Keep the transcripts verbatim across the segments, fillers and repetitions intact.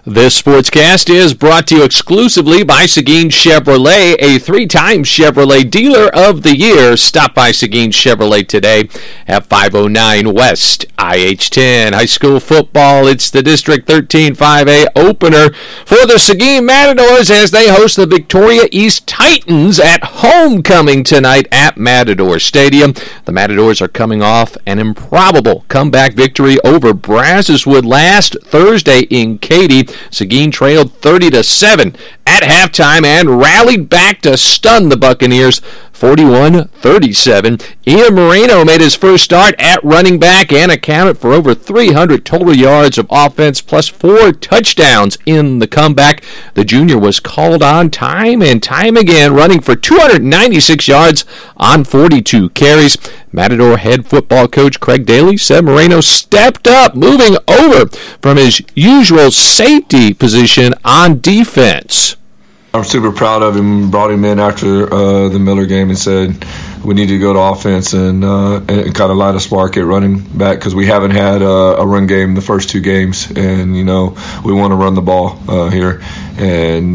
This sportscast is brought to you exclusively by Seguin Chevrolet, a three-time Chevrolet Dealer of the Year. Stop by Seguin Chevrolet today at five oh nine West I H ten. High school football, it's the District thirteen five A opener for the Seguin Matadors as they host the Victoria East Titans at homecoming tonight at Matador Stadium. The Matadors are coming off an improbable comeback victory over Brazoswood last Thursday in Katy. Seguin trailed thirty to seven at halftime and rallied back to stun the Buccaneers forty-one thirty-seven. Ian Moreno made his first start at running back and accounted for over three hundred total yards of offense plus four touchdowns in the comeback. The junior was called on time and time again, running for two hundred ninety-six yards on forty-two carries. Matador head football coach Craig Daly said Moreno stepped up, moving over from his usual safety position on defense. I'm super proud of him. Brought him in after uh, the Miller game and said we need to go to offense and, uh, and kind of light a spark at running back because we haven't had uh, a run game the first two games, and you know we want to run the ball uh, here and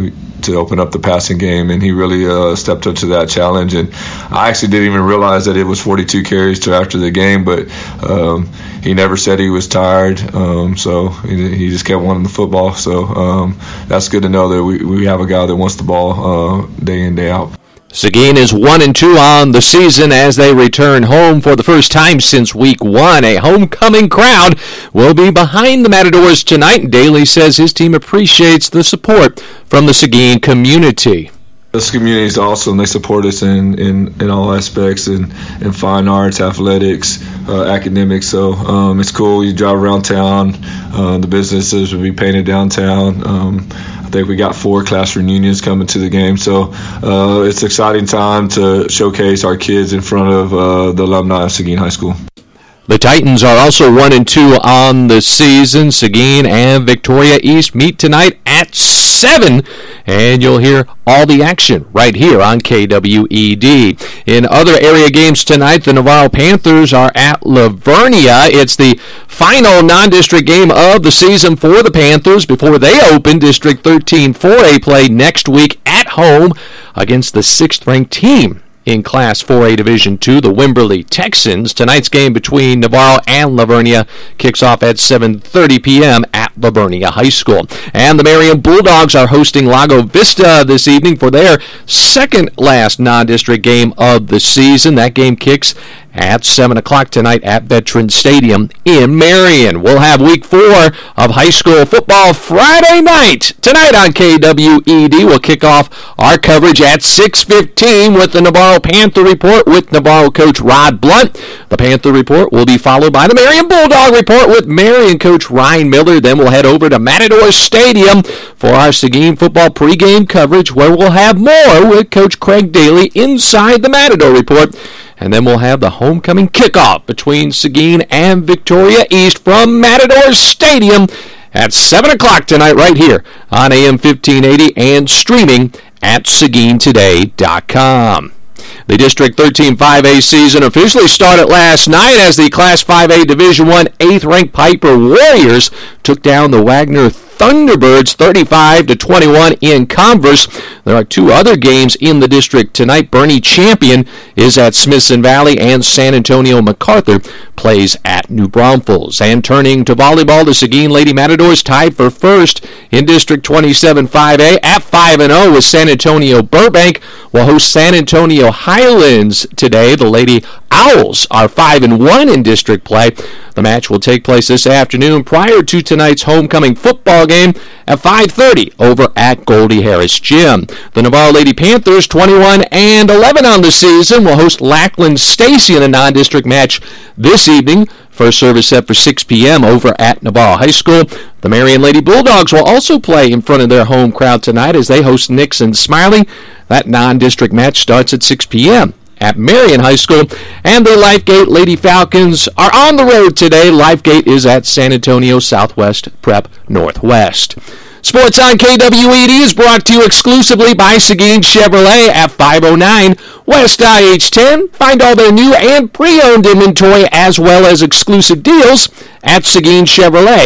to open up the passing game, and he really uh, stepped up to that challenge. And I actually didn't even realize that it was forty-two carries to after the game, but um, he never said he was tired, um, so he, he just kept wanting the football. So um, that's good to know that we, we have a guy that wants the ball uh, day in, day out. Seguin is one and two on the season as they return home for the first time since week one. A homecoming crowd will be behind the Matadors tonight. Daly says his team appreciates the support from the Seguin community. This community is awesome. They support us in, in, in all aspects, in, in fine arts, athletics, uh, academics. So um, it's cool. You drive around town. Uh, the businesses will be painted downtown. Um, I think we got four class reunions coming to the game. So uh, it's an exciting time to showcase our kids in front of uh, the alumni of Seguin High School. The Titans are also one and two on the season. Seguin and Victoria East meet tonight at seven, and you'll hear all the action right here on K W E D. In other area games tonight, the Navarro Panthers are at Lavernia. It's the final non-district game of the season for the Panthers before they open District thirteen four A play next week at home against the sixth-ranked team in Class four A Division two, the Wimberley Texans. Tonight's game between Navarro and Lavernia kicks off at seven thirty p.m. at Lavernia High School. And the Marion Bulldogs are hosting Lago Vista this evening for their second last non-district game of the season. That game kicks at seven o'clock tonight at Veterans Stadium in Marion. We'll have week four of high school football Friday night. Tonight on K W E D, we'll kick off our coverage at six fifteen with the Navarro Panther Report with Navarro coach Rod Blunt. The Panther Report will be followed by the Marion Bulldog Report with Marion coach Ryan Miller. Then we'll head over to Matador Stadium for our Seguin football pregame coverage, where we'll have more with Coach Craig Daly inside the Matador Report. And then we'll have the homecoming kickoff between Seguin and Victoria East from Matador Stadium at seven o'clock tonight right here on A M fifteen eighty and streaming at Seguin Today dot com. The District thirteen five A season officially started last night as the Class five A Division one eighth-ranked Piper Warriors took down the Wagner Thunderbirds thirty-five to twenty-one in Converse. There are two other games in the district tonight. Bernie Champion is at Smithson Valley, and San Antonio MacArthur plays at New Braunfels. And turning to volleyball, the Seguin Lady Matadors tied for first in District twenty-seven five A at five and oh with San Antonio Burbank. Will host San Antonio Highlands today. The Lady Owls are five and one in district play. The match will take place this afternoon prior to tonight's homecoming football game at five thirty over at Goldie Harris Gym. The Navarro Lady Panthers, twenty-one and eleven on the season, will host Lackland Stacy in a non-district match this evening. First service set for six p.m. over at Navarro High School. The Marion Lady Bulldogs will also play in front of their home crowd tonight as they host Nixon Smiley. That non-district match starts at six p.m. at Marion High School. And the Lifegate Lady Falcons are on the road today. Lifegate is at San Antonio Southwest Prep Northwest. Sports on K W E D is brought to you exclusively by Seguin Chevrolet at five oh nine West I H ten. Find all their new and pre-owned inventory as well as exclusive deals at Seguin Chevrolet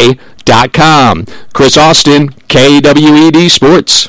dot com. Chris Austin, K W E D Sports.